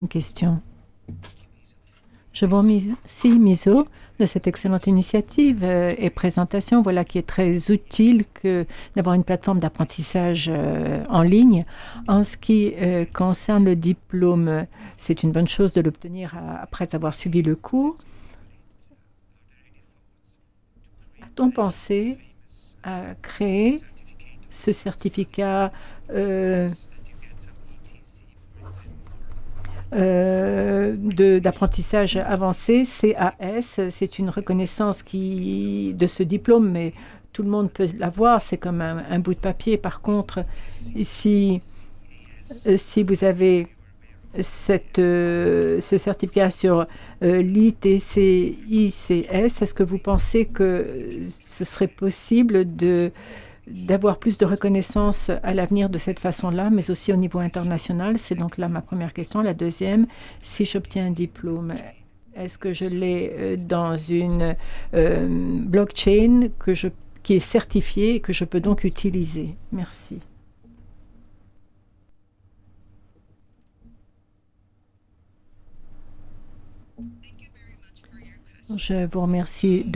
Une question. Je vous remercie, Miso, de cette excellente initiative et présentation, voilà, qui est très utile que d'avoir une plateforme d'apprentissage en ligne. En ce qui concerne le diplôme, c'est une bonne chose de l'obtenir après avoir suivi le cours. A-t-on pensé à créer ce certificat euh, d'apprentissage avancé, CAS? C'est une reconnaissance de ce diplôme, mais tout le monde peut l'avoir, c'est comme un bout de papier. Par contre, si, si vous avez ce certificat sur l'ITC-ICS, est-ce que vous pensez que ce serait possible d'avoir plus de reconnaissance à l'avenir de cette façon-là, mais aussi au niveau international? C'est donc là ma première question. La deuxième, si j'obtiens un diplôme, est-ce que je l'ai dans une blockchain qui est certifiée et que je peux donc utiliser? Merci. Je vous remercie